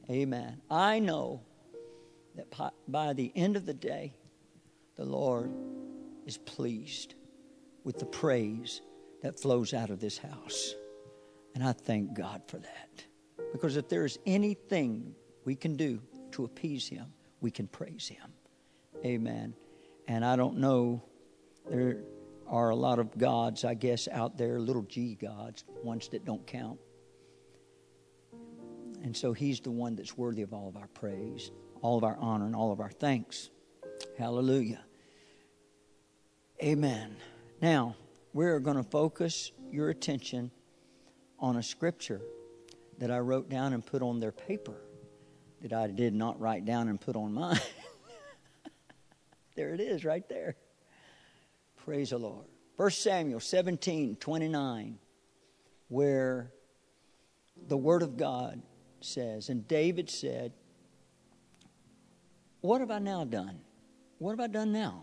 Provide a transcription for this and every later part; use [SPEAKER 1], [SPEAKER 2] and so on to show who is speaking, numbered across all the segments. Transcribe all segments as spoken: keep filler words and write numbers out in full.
[SPEAKER 1] Amen. I know that by the end of the day, the Lord is pleased with the praise that flows out of this house. And I thank God for that. Because if there is anything we can do to appease Him, we can praise Him. Amen. And I don't know, there are a lot of gods, I guess, out there, little g gods, ones that don't count. And so He's the one that's worthy of all of our praise, all of our honor, and all of our thanks. Hallelujah. Amen. Now, we're going to focus your attention on a scripture that I wrote down and put on their paper that I did not write down and put on mine. There it is right there. Praise the Lord. First Samuel seventeen twenty-nine, where the Word of God says, and David said, what have I now done? What have I done now?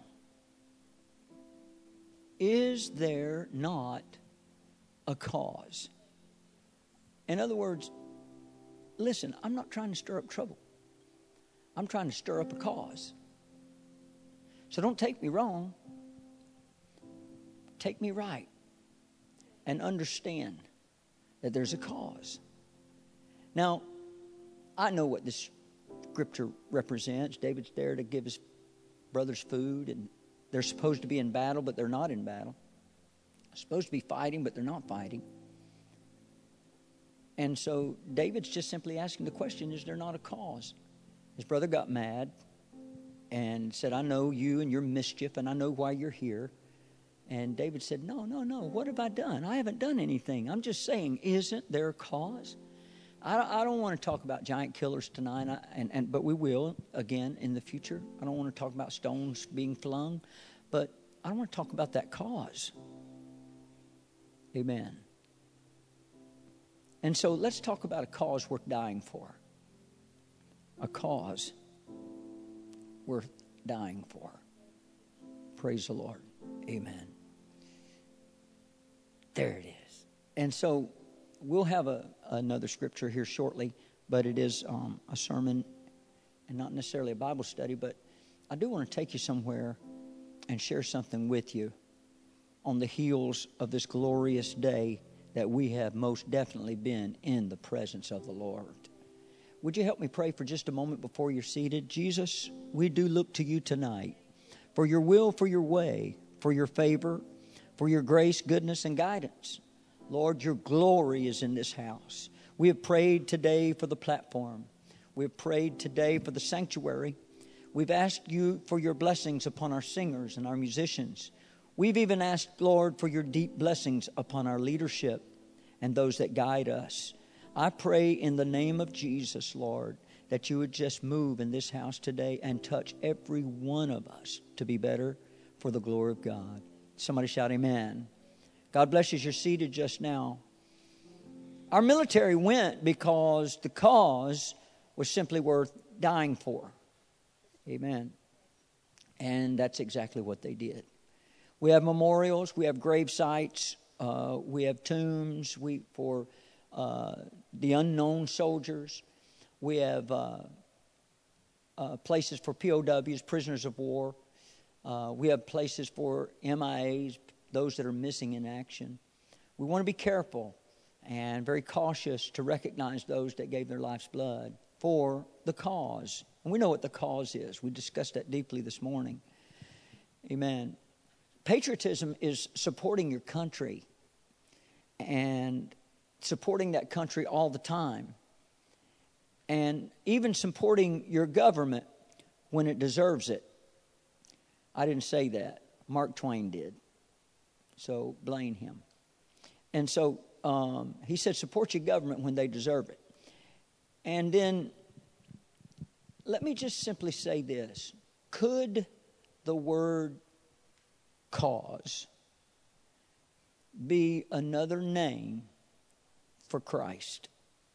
[SPEAKER 1] Is there not a cause? In other words, listen, I'm not trying to stir up trouble. I'm trying to stir up a cause. So don't take me wrong. Take me right. And understand that there's a cause. Now, I know what this scripture represents. David's there to give his brothers food, and they're supposed to be in battle, but they're not in battle. They're supposed to be fighting, but they're not fighting. And so David's just simply asking the question, is there not a cause? His brother got mad and said, I know you and your mischief, and I know why you're here. And David said, no, no, no. What have I done? I haven't done anything. I'm just saying, isn't there a cause? I, I don't want to talk about giant killers tonight, I, and, and but we will again in the future. I don't want to talk about stones being flung, but I want to talk about that cause. Amen. And so let's talk about a cause worth dying for. A cause worth dying for. Praise the Lord. Amen. There it is. And so we'll have a, another scripture here shortly, but it is um, a sermon and not necessarily a Bible study, but I do want to take you somewhere and share something with you on the heels of this glorious day that we have most definitely been in the presence of the Lord. Would you help me pray for just a moment before you're seated? Jesus, we do look to you tonight for your will, for your way, for your favor, for your grace, goodness, and guidance. Lord, your glory is in this house. We have prayed today for the platform. We have prayed today for the sanctuary. We've asked you for your blessings upon our singers and our musicians. We've even asked, Lord, for your deep blessings upon our leadership and those that guide us. I pray in the name of Jesus, Lord, that you would just move in this house today and touch every one of us to be better for the glory of God. Somebody shout amen. God bless you as you're seated just now. Our military went because the cause was simply worth dying for. Amen. And that's exactly what they did. We have memorials, we have grave sites, uh, we have tombs we for uh, the unknown soldiers. We have uh, uh, places for P O Ws, prisoners of war. Uh, we have places for M I As, those that are missing in action. We want to be careful and very cautious to recognize those that gave their life's blood for the cause. And we know what the cause is. We discussed that deeply this morning. Amen. Patriotism is supporting your country and supporting that country all the time. And even supporting your government when it deserves it. I didn't say that. Mark Twain did. So blame him. And so um, he said, support your government when they deserve it. And then let me just simply say this. Could the word cause be another name for Christ?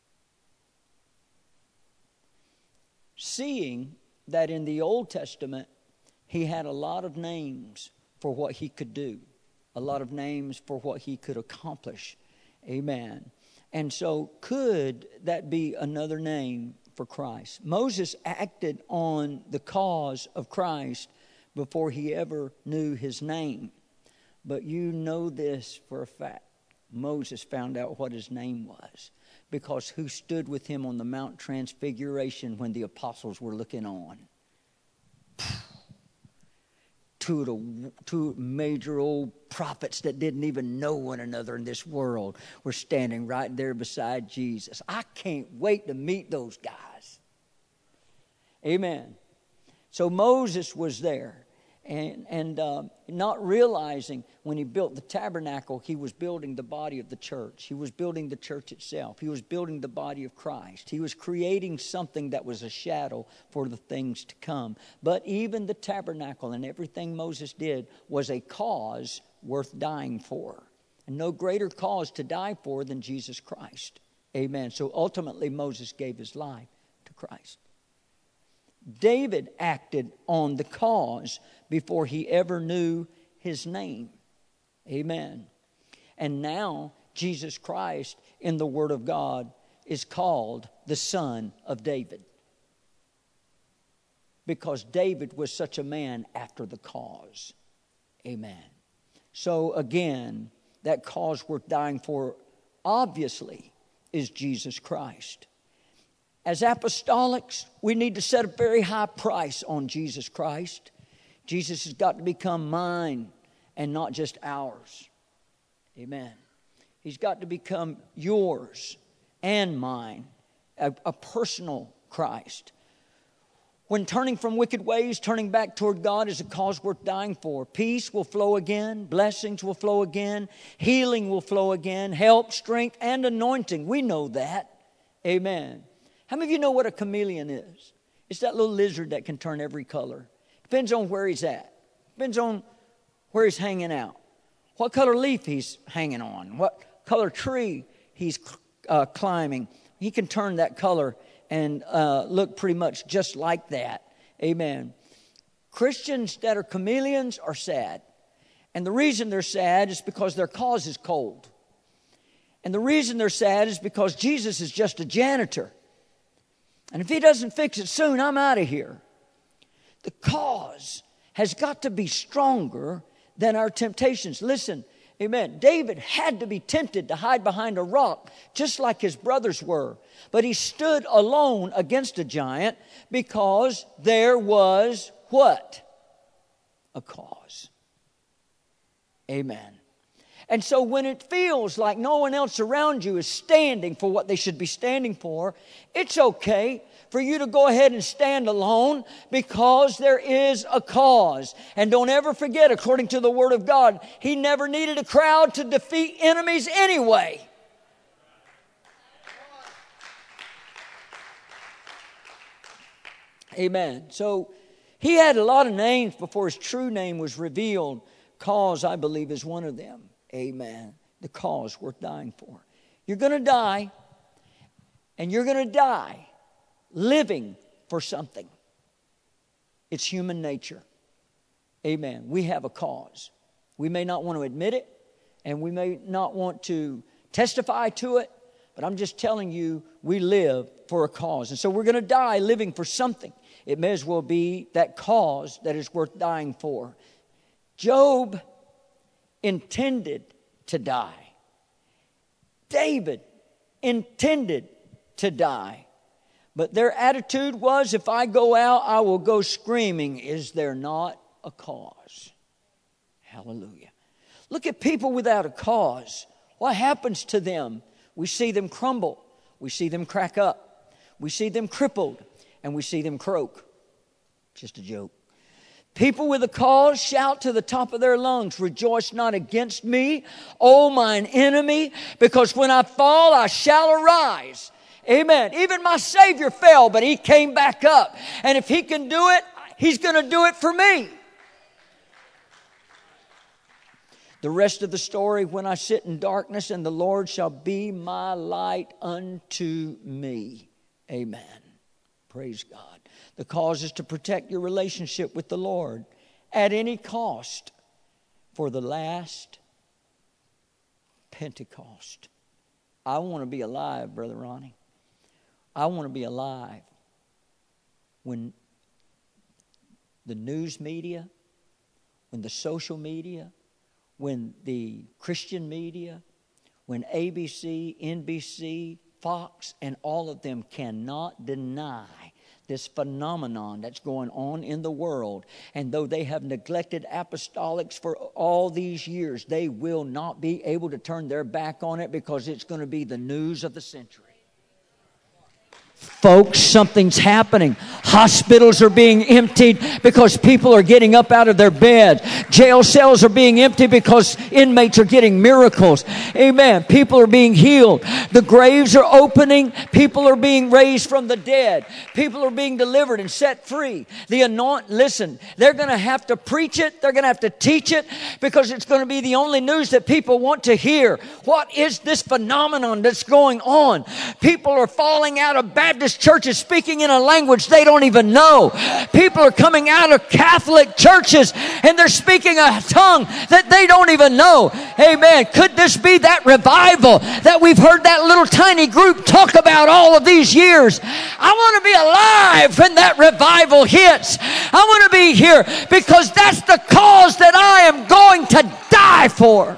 [SPEAKER 1] Seeing that in the Old Testament, he had a lot of names for what he could do. A lot of names for what he could accomplish. Amen. And so could that be another name for Christ. Moses acted on the cause of Christ before he ever knew his name. But you know this for a fact. Moses found out what his name was, because who stood with him on the Mount Transfiguration when the apostles were looking on? Two, of the, two major old prophets that didn't even know one another in this world were standing right there beside Jesus. I can't wait to meet those guys. Amen. So Moses was there. And, and uh, not realizing when he built the tabernacle, he was building the body of the church. He was building the church itself. He was building the body of Christ. He was creating something that was a shadow for the things to come. But even the tabernacle and everything Moses did was a cause worth dying for. And no greater cause to die for than Jesus Christ. Amen. So ultimately Moses gave his life to Christ. David acted on the cause before he ever knew his name. Amen. And now Jesus Christ in the Word of God is called the Son of David, because David was such a man after the cause. Amen. So again, that cause worth dying for obviously is Jesus Christ. As apostolics, we need to set a very high price on Jesus Christ. Jesus has got to become mine and not just ours. Amen. He's got to become yours and mine, a, a personal Christ. When turning from wicked ways, turning back toward God is a cause worth dying for. Peace will flow again. Blessings will flow again. Healing will flow again. Help, strength, and anointing. We know that. Amen. How many of you know what a chameleon is? It's that little lizard that can turn every color. Depends on where he's at. Depends on where he's hanging out. What color leaf he's hanging on. What color tree he's uh, climbing. He can turn that color and uh, look pretty much just like that. Amen. Christians that are chameleons are sad. And the reason they're sad is because their cause is cold. And the reason they're sad is because Jesus is just a janitor. And if he doesn't fix it soon, I'm out of here. The cause has got to be stronger than our temptations. Listen, amen. David had to be tempted to hide behind a rock, just like his brothers were. But he stood alone against a giant because there was what? A cause. Amen. And so when it feels like no one else around you is standing for what they should be standing for, it's okay for you to go ahead and stand alone, because there is a cause. And don't ever forget, according to the Word of God, he never needed a crowd to defeat enemies anyway. Amen. So he had a lot of names before his true name was revealed. Cause, I believe, is one of them. Amen. The cause worth dying for. You're going to die, and you're going to die living for something. It's human nature. Amen. We have a cause. We may not want to admit it, and we may not want to testify to it, but I'm just telling you, we live for a cause. And so we're going to die living for something. It may as well be that cause that is worth dying for. Job intended to die. David intended to die. But their attitude was, if I go out, I will go screaming. Is there not a cause? Hallelujah. Look at people without a cause. What happens to them? We see them crumble. We see them crack up. We see them crippled. And we see them croak. Just a joke. People with a cause shout to the top of their lungs, rejoice not against me, O mine enemy, because when I fall, I shall arise. Amen. Even my Savior fell, but he came back up. And if he can do it, he's going to do it for me. The rest of the story, when I sit in darkness, and the Lord shall be my light unto me. Amen. Praise God. The cause is to protect your relationship with the Lord at any cost for the last Pentecost. I want to be alive, Brother Ronnie. I want to be alive when the news media, when the social media, when the Christian media, when A B C, N B C, Fox, and all of them cannot deny this phenomenon that's going on in the world. And though they have neglected apostolics for all these years, they will not be able to turn their back on it, because it's going to be the news of the century. Folks, something's happening. Hospitals are being emptied because people are getting up out of their bed. Jail cells are being emptied because inmates are getting miracles. Amen. People are being healed. The graves are opening. People are being raised from the dead. People are being delivered and set free. The anoint, listen, they're going to have to preach it. They're going to have to teach it, because it's going to be the only news that people want to hear. What is this phenomenon that's going on? People are falling out of Baptist churches speaking in a language they don't even know. People are coming out of Catholic churches and they're speaking a tongue that they don't even know. Amen. Could this be that revival that we've heard that little tiny group talk about all of these years? I want to be alive when that revival hits. I want to be here because that's the cause that I am going to die for.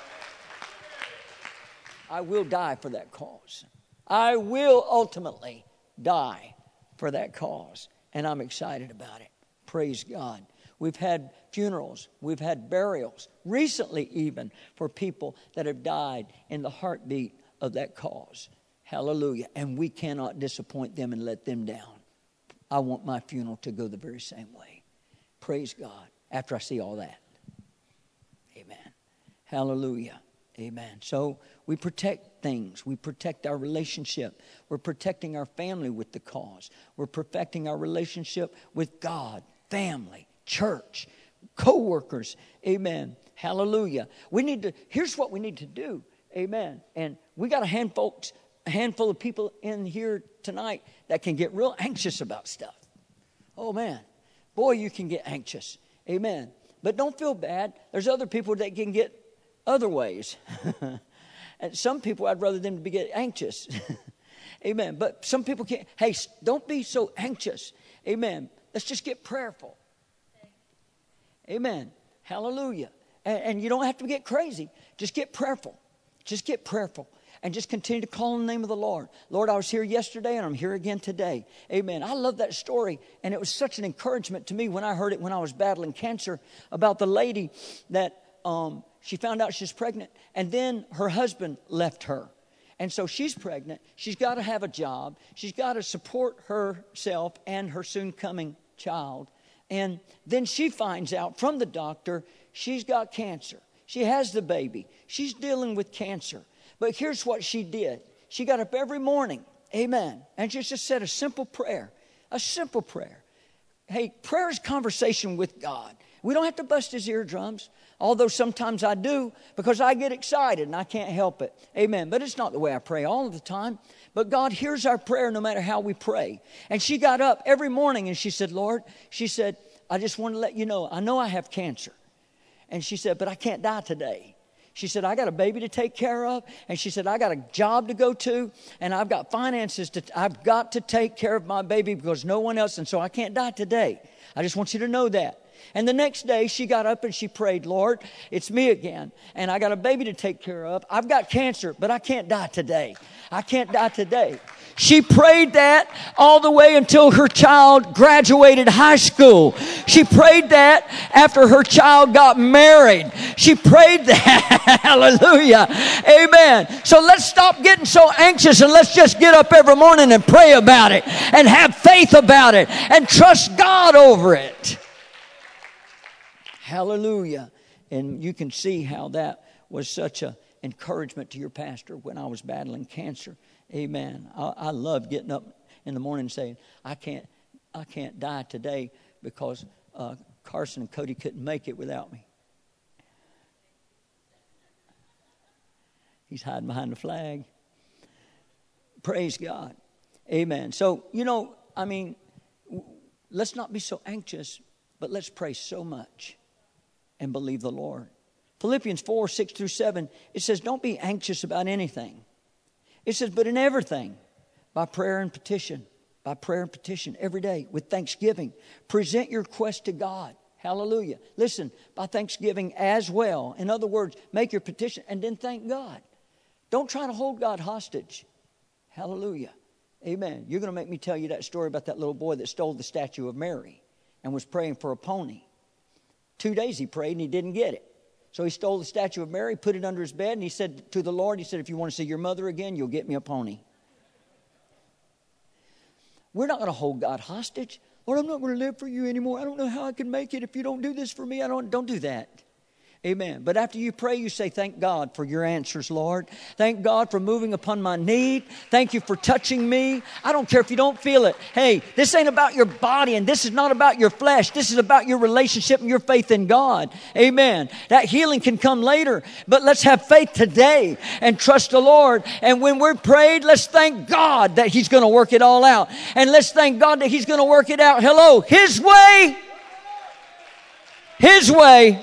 [SPEAKER 1] I will die for that cause. I will ultimately die for that cause. And I'm excited about it. Praise God. We've had funerals. We've had burials. Recently even, for people that have died in the heartbeat of that cause. Hallelujah. And we cannot disappoint them and let them down. I want my funeral to go the very same way. Praise God. After I see all that. Amen. Hallelujah. Amen. So we protect things. We protect our relationship. We're protecting our family with the cause. We're perfecting our relationship with God, family, church, co-workers. Amen. Hallelujah. We need to, here's what we need to do. Amen. And we got a handful, a handful of people in here tonight that can get real anxious about stuff. Oh man, boy, you can get anxious. Amen. But don't feel bad. There's other people that can get other ways. And some people, I'd rather them to be get anxious. Amen. But some people can't. Hey, don't be so anxious. Amen. Let's just get prayerful. Amen. Hallelujah. And, and you don't have to get crazy. Just get prayerful. Just get prayerful. And just continue to call on the name of the Lord. Lord, I was here yesterday and I'm here again today. Amen. I love that story. And it was such an encouragement to me when I heard it when I was battling cancer, about the lady that um, she found out she's pregnant. And then her husband left her. And so she's pregnant. She's got to have a job. She's got to support herself and her soon coming child. And then she finds out from the doctor she's got cancer. She has the baby. She's dealing with cancer. But here's what she did. She got up every morning. Amen. And she just said a simple prayer. A simple prayer. Hey, prayer is conversation with God. We don't have to bust his eardrums. Although sometimes I do, because I get excited and I can't help it. Amen. But it's not the way I pray all of the time. But God hears our prayer no matter how we pray. And she got up every morning and she said, Lord, she said, I just want to let you know, I know I have cancer. And she said, but I can't die today. She said, I got a baby to take care of. And she said, I got a job to go to. And I've got finances to, I've got to take care of my baby because no one else. And so I can't die today. I just want you to know that. And the next day she got up and she prayed, Lord, it's me again. And I got a baby to take care of. I've got cancer, but I can't die today. I can't die today. She prayed that all the way until her child graduated high school. She prayed that after her child got married. She prayed that. Hallelujah. Amen. So let's stop getting so anxious and let's just get up every morning and pray about it and have faith about it and trust God over it. Hallelujah. And you can see how that was such an encouragement to your pastor when I was battling cancer. Amen. I, I love getting up in the morning and saying, I can't, I can't die today because uh, Carson and Cody couldn't make it without me. He's hiding behind the flag. Praise God. Amen. So, you know, I mean, let's not be so anxious, but let's pray so much and believe the Lord. Philippians four, six through seven, it says, don't be anxious about anything. It says, but in everything, by prayer and petition, by prayer and petition every day with thanksgiving. Present your request to God. Hallelujah. Listen, by thanksgiving as well. In other words, make your petition and then thank God. Don't try to hold God hostage. Hallelujah. Amen. You're going to make me tell you that story about that little boy that stole the statue of Mary and was praying for a pony. Two days he prayed and he didn't get it. So he stole the statue of Mary, put it under his bed, and he said to the Lord, he said, if you want to see your mother again, you'll get me a pony. We're not going to hold God hostage. Lord, I'm not going to live for you anymore. I don't know how I can make it if you don't do this for me. I don't, don't do that. Amen. But after you pray, you say, thank God for your answers, Lord. Thank God for moving upon my need. Thank you for touching me. I don't care if you don't feel it. Hey, this ain't about your body and this is not about your flesh. This is about your relationship and your faith in God. Amen. That healing can come later, but let's have faith today and trust the Lord. And when we're prayed, let's thank God that He's going to work it all out. And let's thank God that He's going to work it out. Hello, His way. His way.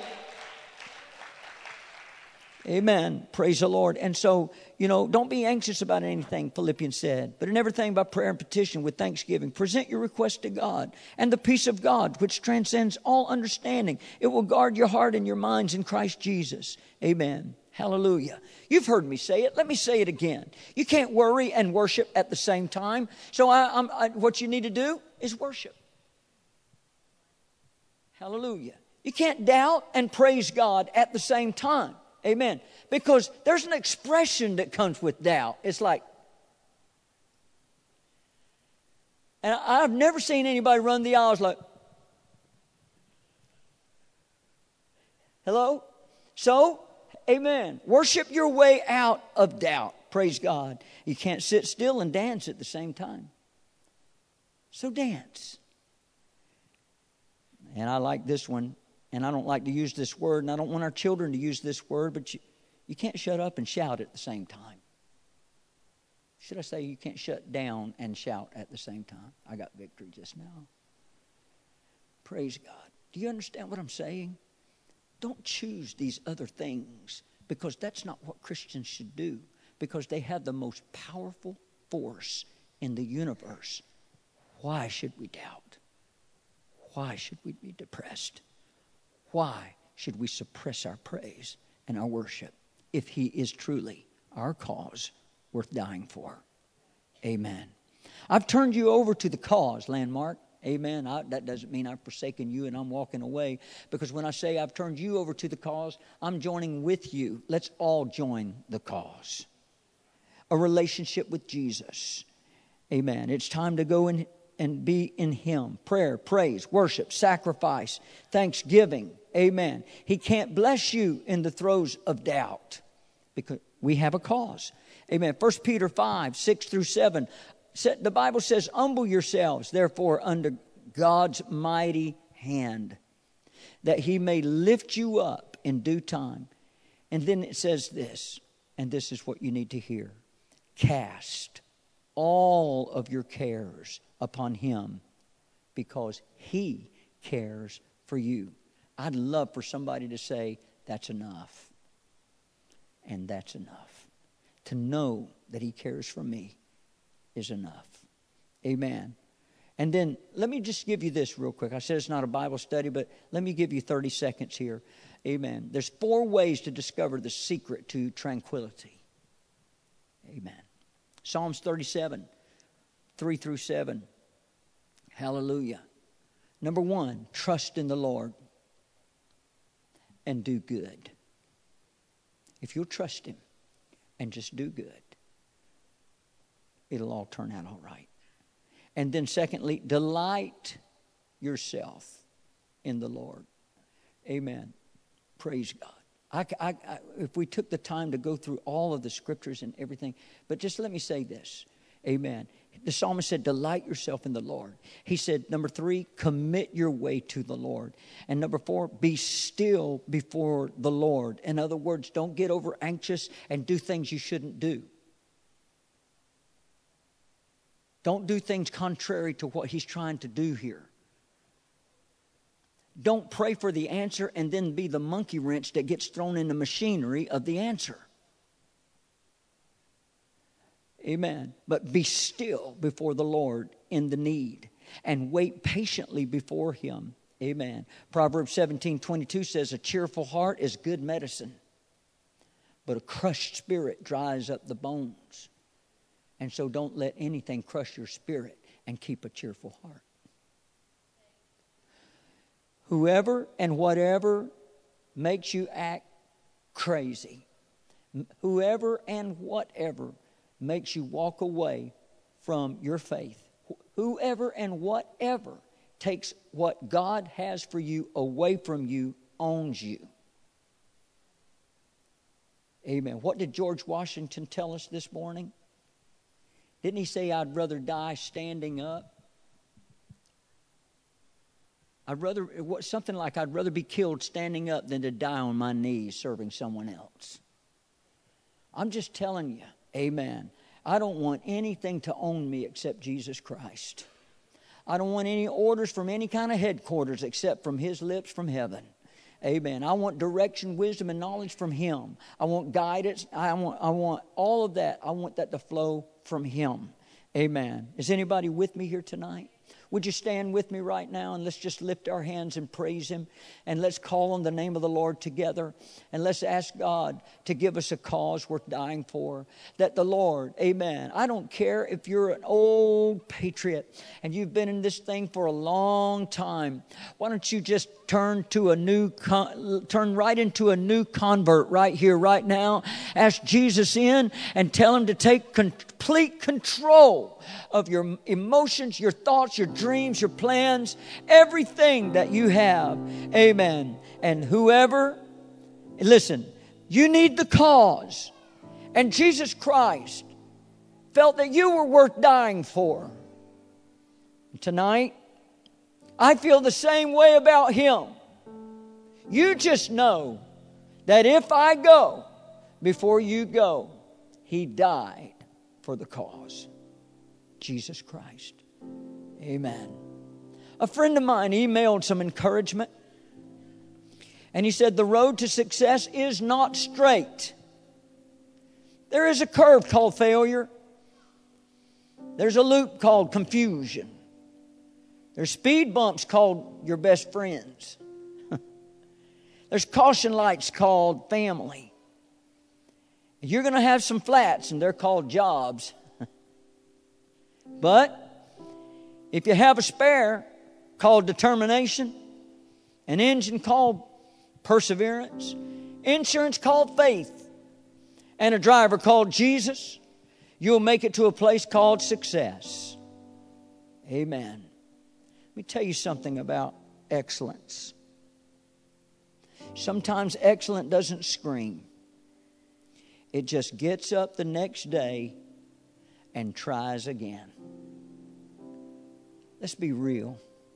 [SPEAKER 1] Amen. Praise the Lord. And so, you know, don't be anxious about anything, Philippians said, but in everything by prayer and petition with thanksgiving, present your request to God, and the peace of God, which transcends all understanding, it will guard your heart and your minds in Christ Jesus. Amen. Hallelujah. You've heard me say it. Let me say it again. You can't worry and worship at the same time. So I, I'm, I, what you need to do is worship. Hallelujah. You can't doubt and praise God at the same time. Amen. Because there's an expression that comes with doubt. It's like, and I've never seen anybody run the aisles like, hello? So, amen. Worship your way out of doubt. Praise God. You can't sit still and dance at the same time. So dance. And I like this one. And I don't like to use this word, and I don't want our children to use this word, but you, you can't shut up and shout at the same time. Should I say you can't shut down and shout at the same time? I got victory just now. Praise God. Do you understand what I'm saying? Don't choose these other things, because that's not what Christians should do, because they have the most powerful force in the universe. Why should we doubt? Why should we be depressed? Why should we suppress our praise and our worship if He is truly our cause worth dying for? Amen. I've turned you over to the cause, Landmark. Amen. I, that doesn't mean I've forsaken you and I'm walking away. Because when I say I've turned you over to the cause, I'm joining with you. Let's all join the cause. A relationship with Jesus. Amen. It's time to go in and be in Him. Prayer, praise, worship, sacrifice, thanksgiving. Amen. He can't bless you in the throes of doubt because we have a cause. Amen. First Peter five, six through seven. The Bible says, humble yourselves, therefore, under God's mighty hand, that He may lift you up in due time. And then it says this, and this is what you need to hear. Cast all of your cares upon Him, because He cares for you. I'd love for somebody to say, that's enough. And that's enough. To know that He cares for me is enough. Amen. And then let me just give you this real quick. I said it's not a Bible study, but let me give you thirty seconds here. Amen. There's four ways to discover the secret to tranquility. Amen. Psalms thirty-seven, three through seven. Hallelujah. Number one, trust in the Lord and do good. If you'll trust Him and just do good, it'll all turn out all right. And then secondly, delight yourself in the Lord. Amen. Praise God. I, I, I, if we took the time to go through all of the scriptures and everything, but just let me say this. Amen. The psalmist said, delight yourself in the Lord. He said, number three, commit your way to the Lord. And number four, be still before the Lord. In other words, don't get over anxious and do things you shouldn't do. Don't do things contrary to what He's trying to do here. Don't pray for the answer and then be the monkey wrench that gets thrown in the machinery of the answer. Amen. But be still before the Lord in the need and wait patiently before Him. Amen. Proverbs seventeen twenty-two says, a cheerful heart is good medicine, but a crushed spirit dries up the bones. And so don't let anything crush your spirit, and keep a cheerful heart. Whoever and whatever makes you act crazy, whoever and whatever makes you walk away from your faith, whoever and whatever takes what God has for you away from you, owns you. Amen. What did George Washington tell us this morning? Didn't he say, I'd rather die standing up? I'd rather, something like, I'd rather be killed standing up than to die on my knees serving someone else. I'm just telling you, amen. I don't want anything to own me except Jesus Christ. I don't want any orders from any kind of headquarters except from His lips from heaven. Amen. I want direction, wisdom, and knowledge from Him. I want guidance. I want, I want all of that. I want that to flow from Him. Amen. Is anybody with me here tonight? Would you stand with me right now, and let's just lift our hands and praise Him, and let's call on the name of the Lord together, and let's ask God to give us a cause worth dying for. That the Lord, amen. I don't care if you're an old patriot and you've been in this thing for a long time. Why don't you just turn to a new, con- turn right into a new convert right here, right now. Ask Jesus in and tell Him to take complete control of your emotions, your thoughts, your dreams, your plans, everything that you have. Amen. And whoever, listen, you need the cause. And Jesus Christ felt that you were worth dying for. Tonight, I feel the same way about Him. You just know that if I go before you go, He died for the cause. Jesus Christ. Amen. A friend of mine emailed some encouragement. And he said, the road to success is not straight. There is a curve called failure. There's a loop called confusion. There's speed bumps called your best friends. There's caution lights called family. You're going to have some flats, and they're called jobs. But if you have a spare called determination, an engine called perseverance, insurance called faith, and a driver called Jesus, you'll make it to a place called success. Amen. Let me tell you something about excellence. Sometimes excellence doesn't scream. It just gets up the next day and tries again. Let's be real.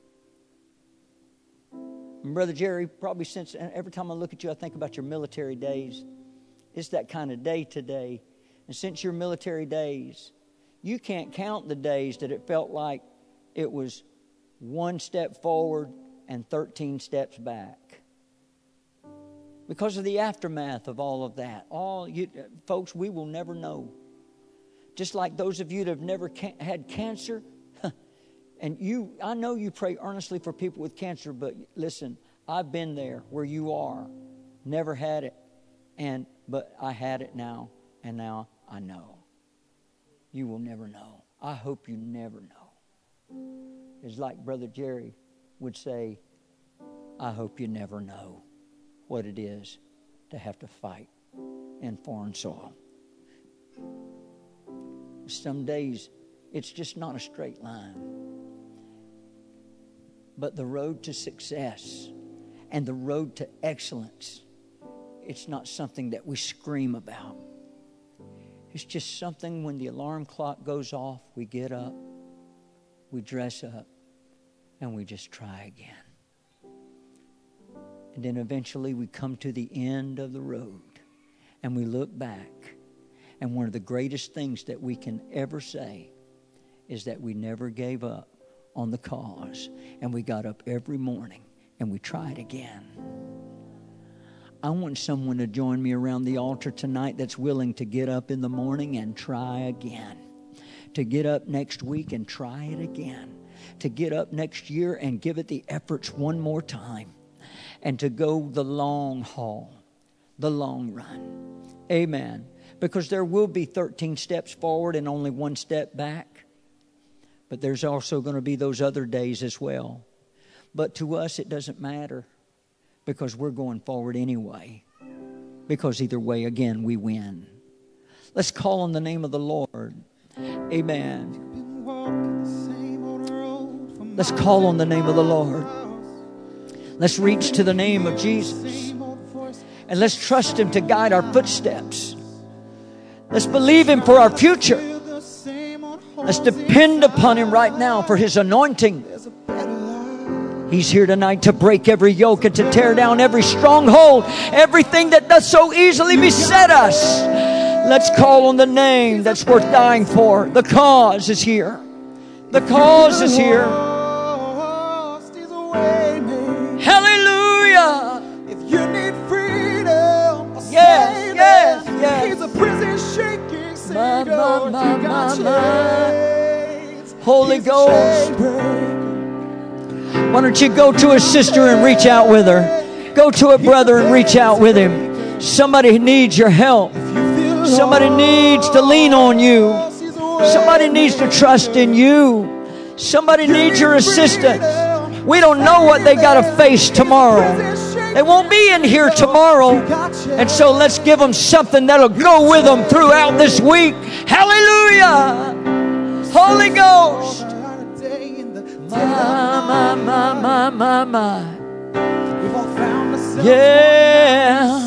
[SPEAKER 1] And Brother Jerry, probably since every time I look at you, I think about your military days. It's that kind of day today. And since your military days, you can't count the days that it felt like it was one step forward and thirteen steps back. Because of the aftermath of all of that. All you, folks, we will never know. Just like those of you that have never ca- had cancer, and you, I know you pray earnestly for people with cancer, but listen, I've been there where you are. Never had it, and but I had it now, and now I know. You will never know. I hope you never know. It's like Brother Jerry would say, I hope you never know what it is to have to fight in foreign soil. Some days it's just not a straight line. But the road to success and the road to excellence, it's not something that we scream about. It's just something when the alarm clock goes off, we get up, we dress up, and we just try again. And then eventually we come to the end of the road and we look back. And one of the greatest things that we can ever say is that we never gave up on the cause. And we got up every morning and we tried again. I want someone to join me around the altar tonight that's willing to get up in the morning and try again. To get up next week and try it again. To get up next year and give it the efforts one more time. And to go the long haul, the long run. Amen. Because there will be thirteen steps forward and only one step back. But there's also going to be those other days as well. But to us it doesn't matter. Because we're going forward anyway. Because either way, again, we win. Let's call on the name of the Lord. Amen. Let's call on the name of the Lord. Let's reach to the name of Jesus. And let's trust Him to guide our footsteps. Let's believe Him for our future. Let's depend upon Him right now for His anointing. He's here tonight to break every yoke and to tear down every stronghold, everything that does so easily beset us. Let's call on the name that's worth dying for. The cause is here. The cause is here. Hallelujah.
[SPEAKER 2] If you need freedom,
[SPEAKER 1] yes, yes, yes.
[SPEAKER 2] He's a prison shaking Savior.
[SPEAKER 1] My, my, my,
[SPEAKER 2] you got
[SPEAKER 1] my,
[SPEAKER 2] chains.
[SPEAKER 1] Holy
[SPEAKER 2] He's
[SPEAKER 1] Ghost. Why don't you go to a sister and reach out with her? Go to a brother and reach out with him. Somebody needs your help. Somebody needs to lean on you. Somebody needs to trust in you. Somebody needs your assistance. We don't know what they got to face tomorrow. They won't be in here tomorrow. And so let's give them something that'll go with them throughout this week. Hallelujah. Holy Ghost. My, my, my, my, my, my. Yeah.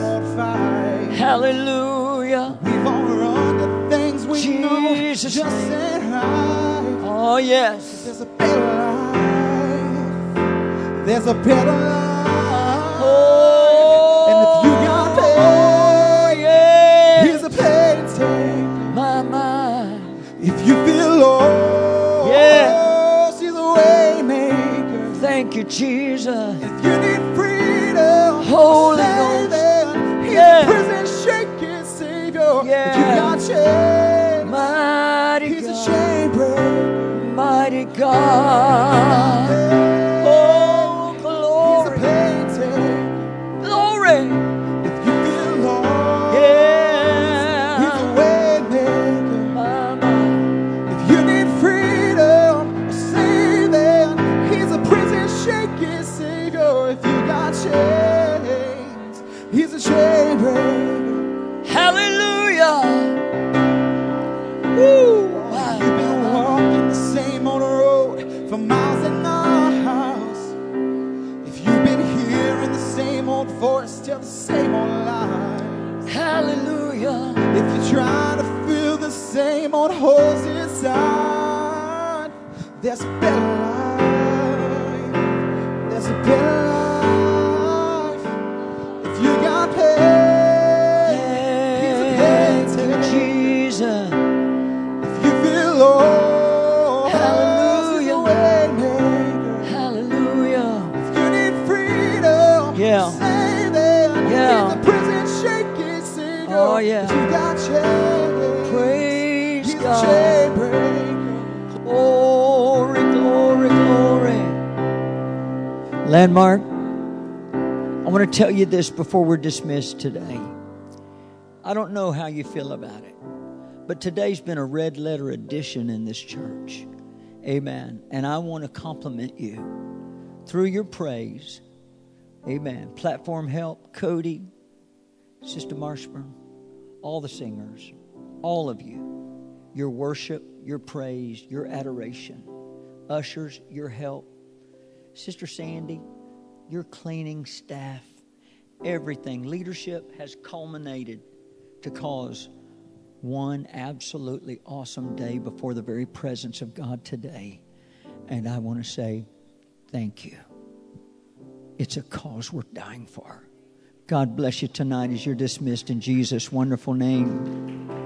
[SPEAKER 1] Hallelujah.
[SPEAKER 2] We've all run the things we
[SPEAKER 1] Jesus.
[SPEAKER 2] know just ain't right.
[SPEAKER 1] Oh, yes.
[SPEAKER 2] There's a better life. There's a better life.
[SPEAKER 1] Oh.
[SPEAKER 2] And if you got pain,
[SPEAKER 1] yeah.
[SPEAKER 2] here's a pain taker.
[SPEAKER 1] My, my.
[SPEAKER 2] If you feel low,
[SPEAKER 1] yeah.
[SPEAKER 2] she's a way maker.
[SPEAKER 1] Thank you, Jesus.
[SPEAKER 2] If you need freedom,
[SPEAKER 1] Holy Ghost.
[SPEAKER 2] He's
[SPEAKER 1] yeah.
[SPEAKER 2] a prison shaking Savior.
[SPEAKER 1] Yeah.
[SPEAKER 2] If you got chains,
[SPEAKER 1] mighty
[SPEAKER 2] He's
[SPEAKER 1] God.
[SPEAKER 2] a chain breaker.
[SPEAKER 1] Mighty God. Oh, glory.
[SPEAKER 2] He's a pain taker.
[SPEAKER 1] Glory.
[SPEAKER 2] If you feel lost,
[SPEAKER 1] yeah.
[SPEAKER 2] He's a way maker.
[SPEAKER 1] Mama.
[SPEAKER 2] If you need freedom, saving, He's a prison shaking Savior. If you got chains, He's a chain breaker.
[SPEAKER 1] Hallelujah. Woo. Wow.
[SPEAKER 2] You've been walking the same old road for miles and miles. If you've been hearing the same old voice tell the same old lies.
[SPEAKER 1] Hallelujah.
[SPEAKER 2] If you're trying to fill the same old holes inside, there's a better life. There's a better life. If you got pain, He's a pain taker.
[SPEAKER 1] Jesus.
[SPEAKER 2] If you feel low,
[SPEAKER 1] Hallelujah.
[SPEAKER 2] He's a way maker.
[SPEAKER 1] Hallelujah.
[SPEAKER 2] If you need freedom,
[SPEAKER 1] Yeah.
[SPEAKER 2] saving,
[SPEAKER 1] Yeah.
[SPEAKER 2] He's a prison shaking Savior.
[SPEAKER 1] Oh, yeah.
[SPEAKER 2] If you got chains,
[SPEAKER 1] Praise
[SPEAKER 2] He's
[SPEAKER 1] God.
[SPEAKER 2] a chain breaker.
[SPEAKER 1] Glory, glory, glory. Landmark, I want to tell you this before we're dismissed today. I don't know how you feel about it, but today's been a red letter edition in this church. Amen. And I want to compliment you through your praise. Amen. Platform help, Cody, Sister Marshburn, all the singers, all of you, your worship, your praise, your adoration, ushers, your help, Sister Sandy, your cleaning staff, everything, leadership has culminated to cause one absolutely awesome day before the very presence of God today. And I want to say thank you. It's a cause worth dying for. God bless you tonight as you're dismissed in Jesus' wonderful name.